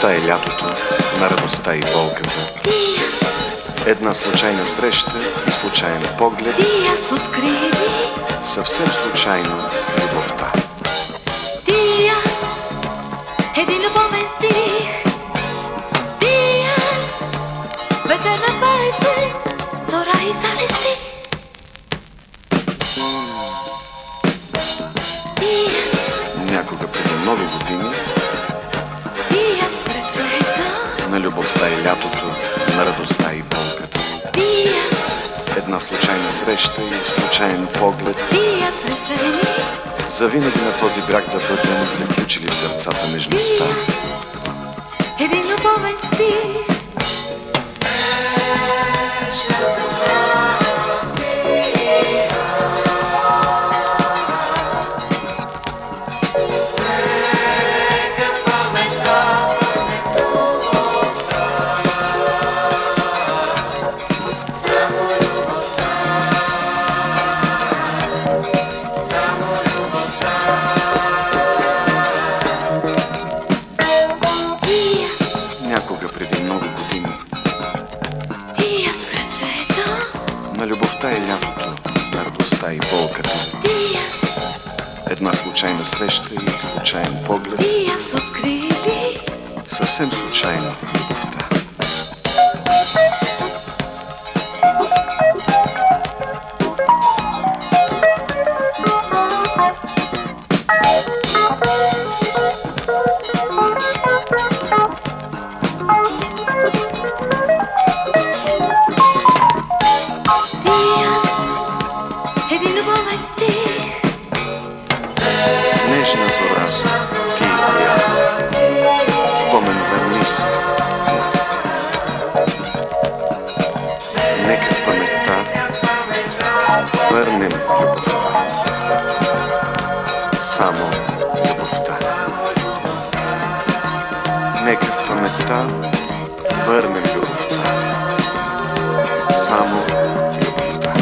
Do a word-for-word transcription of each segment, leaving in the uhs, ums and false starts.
любовта и лятото, на радостта и болката. Една случайна среща и случайен поглед. Съвсем случайно любовта. Един любовен стих. Диас, вечерна песен, зора и залести. Някога преди много години Диас, пречета на любовта и лятото, на радостта и болката. Диас, една случайна среща и случайен поглед. Диас, решение Завинаги на този бряг да бъдем заключили в сърцата нежността. един любовен стих. Някога преди много години Диас, пречета на любовта и лятото, на радостта и болката. Диас, Една случайна среща и случайен поглед. Диас, открили Съвсем случайно любовта. Диас, един любовен стих. Нежна зора, ти и аз. Спомен върни се в нас. Нека в паметта върнем любовта. Само любовта. Нека в паметта върнем любовта. Само любовта.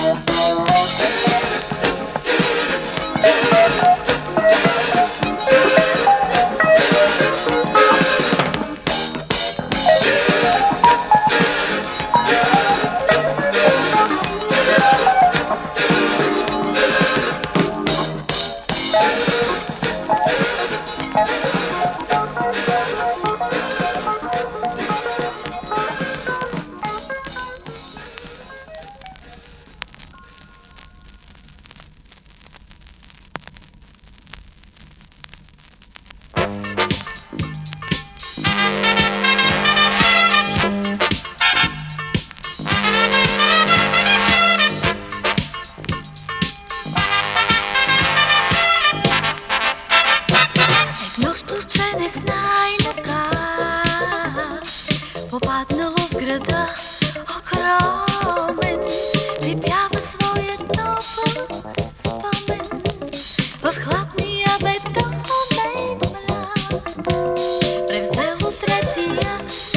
Попаднало в града огромен, припява своя топъл спомен в хладния бетонен мрак. Превзело третия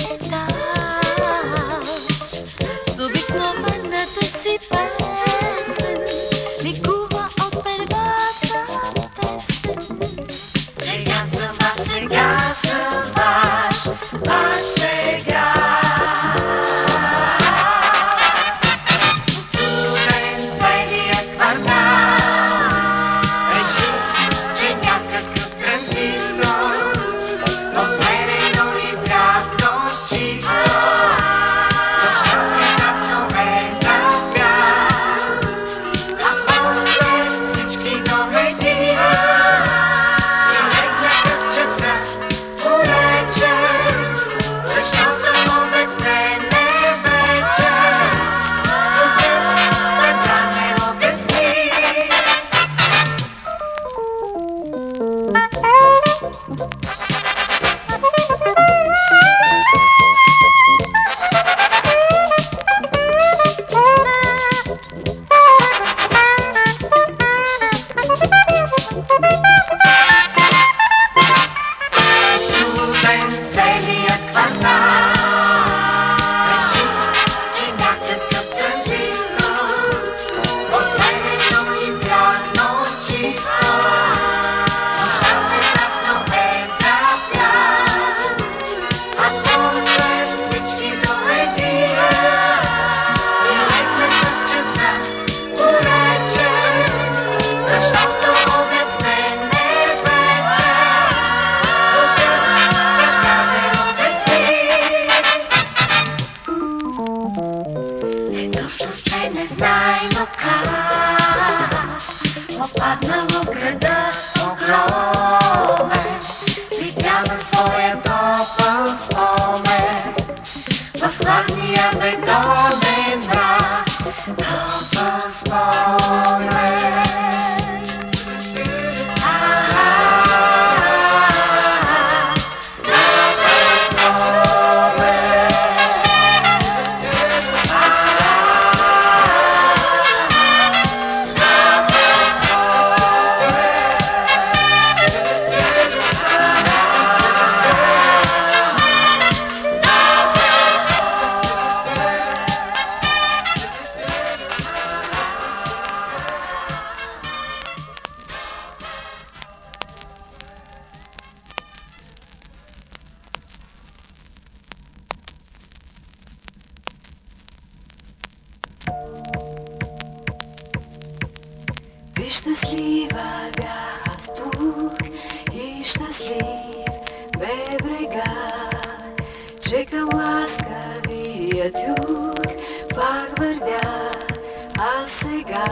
етаж с обикновената си песен, ликува от пергаса песен. Сега за вас, сега за вас, ваш сега. Щастлива бях аз тук и щастлив бе брега, че към ласкавия тюк пак вървя аз сега.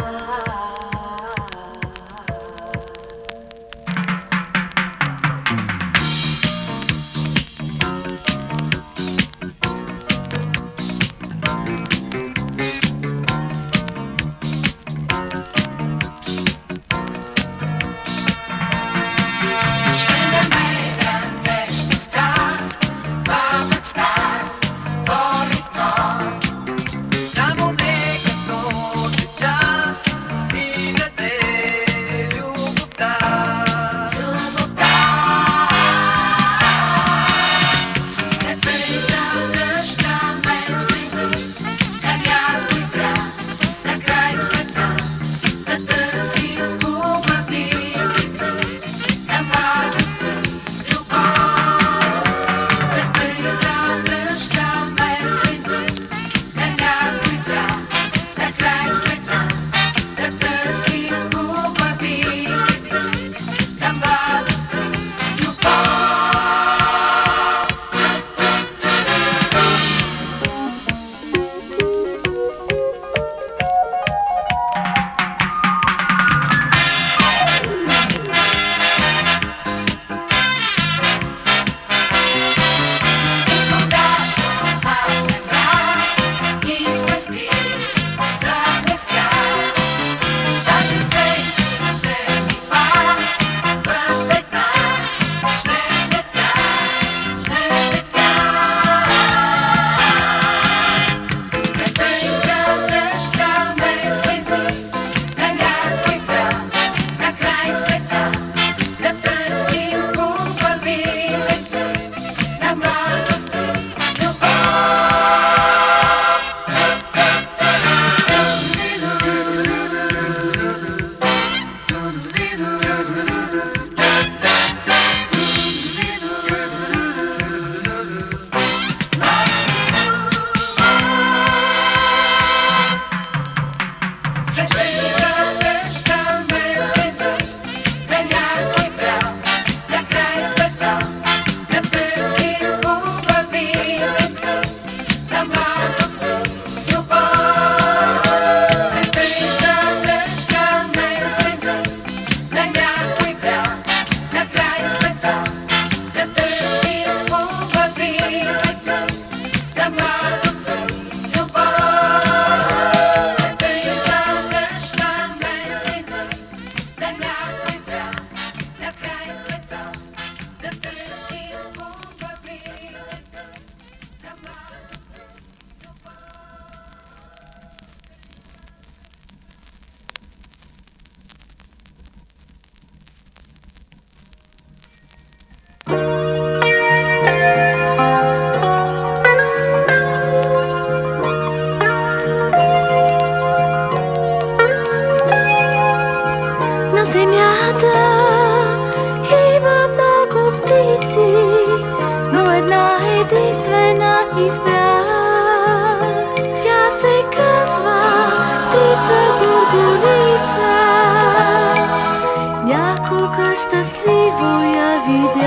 Щастливо я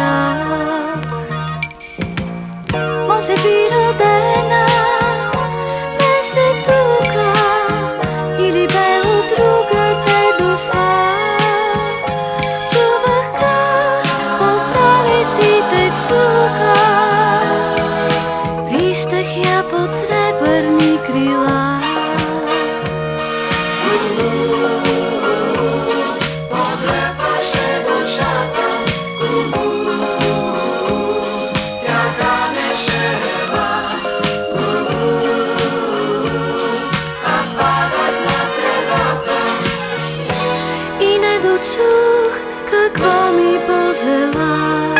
видях, може би родена беше тука или бе от другата душа. Чувах как по завесите чуха, виждах я под сребърни крила. Чух какво ми пожела.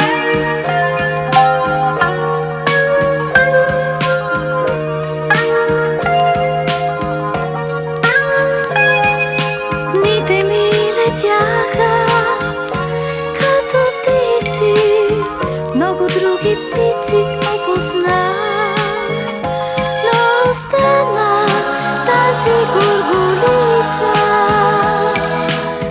Дните ми летяха като птици, много други птици опознах, но остана тази горголица.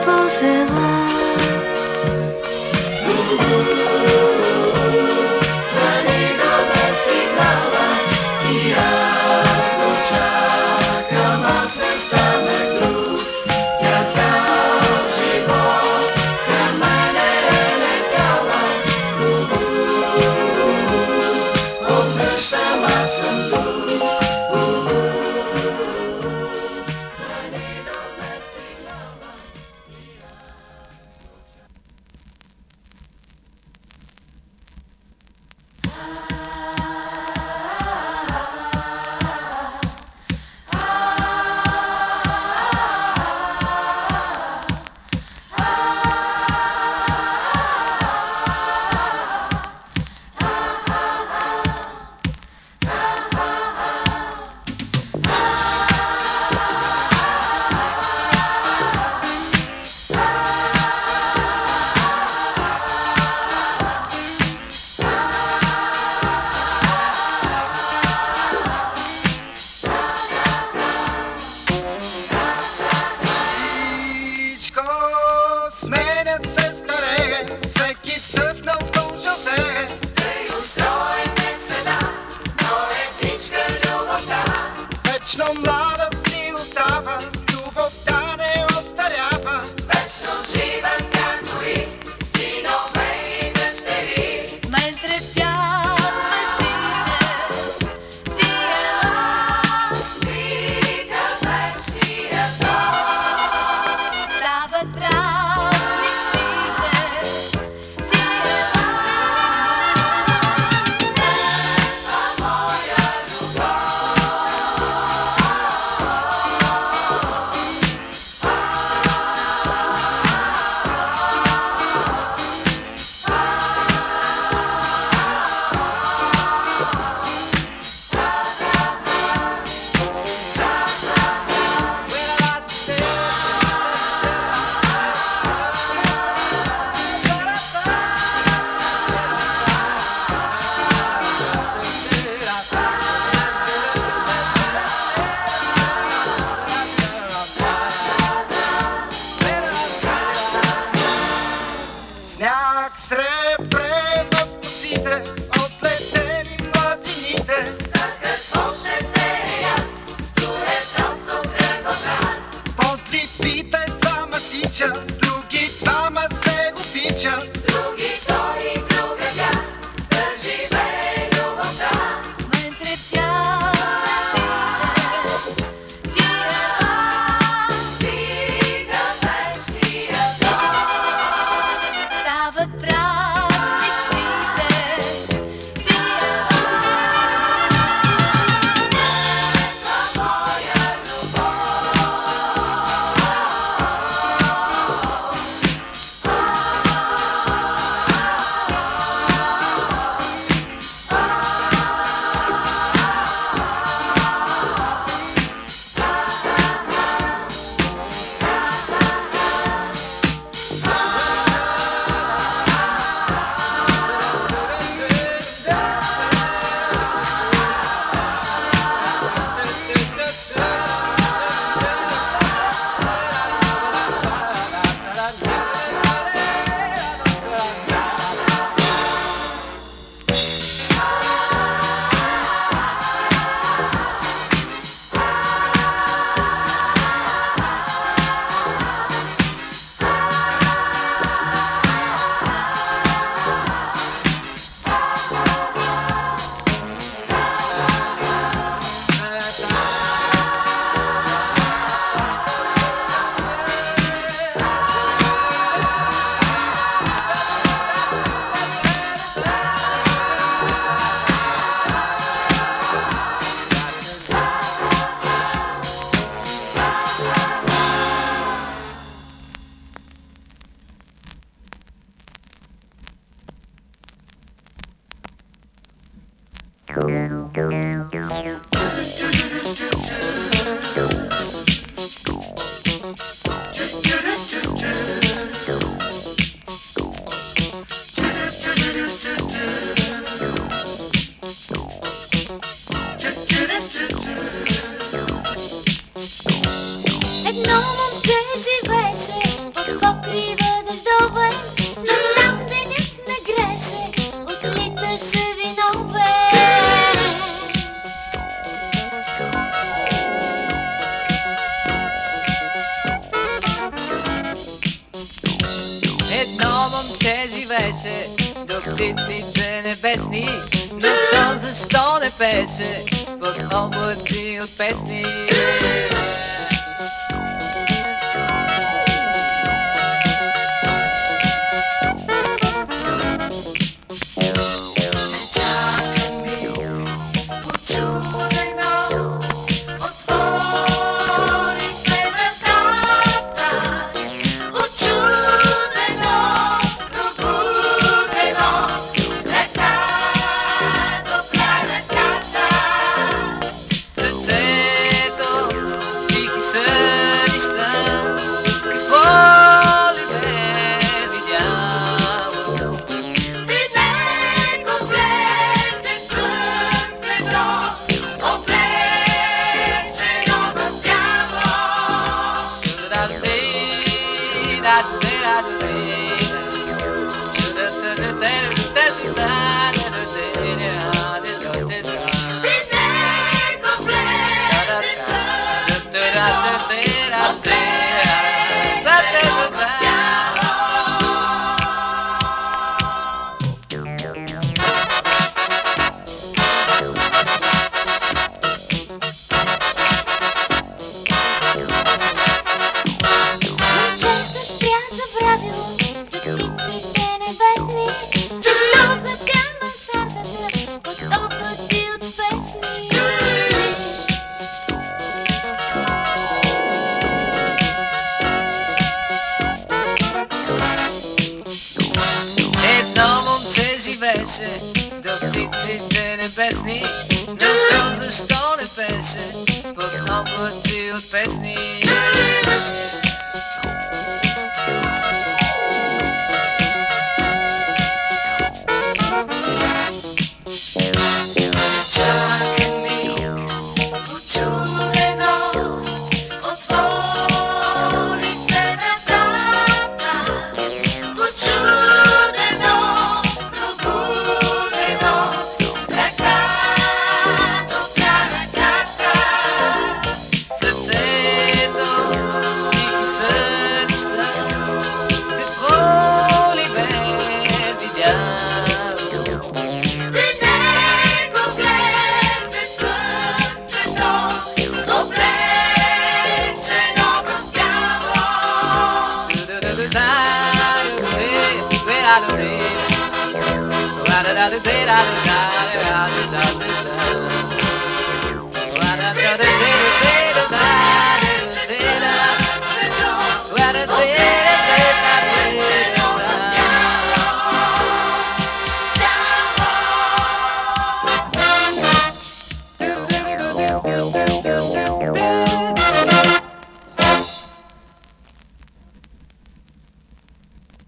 požela. Едно момче живееше под покрива дъждове, но там денят не греше, отлиташе винове. Едно момче живеше до птиците небесни, но то защо не пеше под облаци от песни? Живеше до птиците небесни, но то защо не пеше под облаци от песни? Da da da da da da da da da.